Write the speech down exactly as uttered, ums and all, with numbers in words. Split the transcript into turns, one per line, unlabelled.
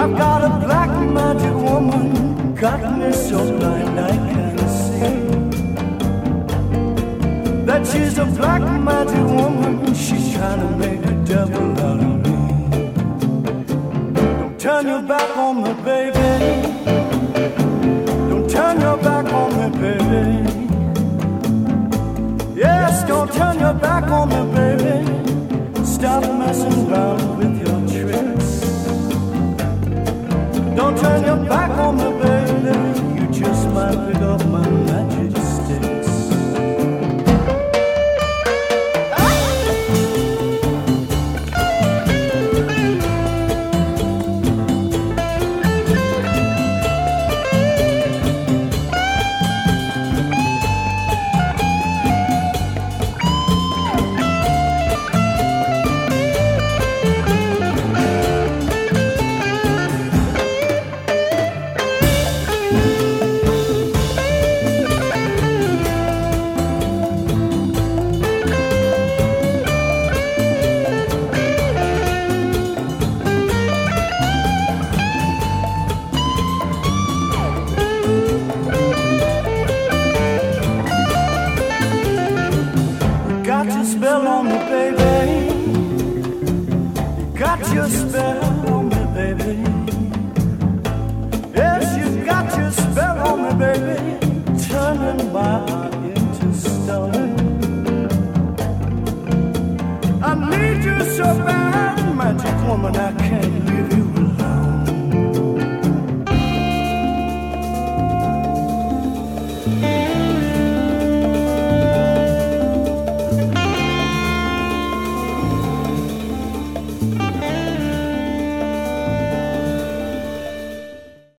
I've got a black magic woman, got me so blind I can't see. That she's a black magic woman, she's trying to make a devil out of me. Don't turn your back on me, baby. Don't turn your back on me, baby. Yes, don't turn your back on me, baby. Stop messing around with your tricks. Don't turn your back on me,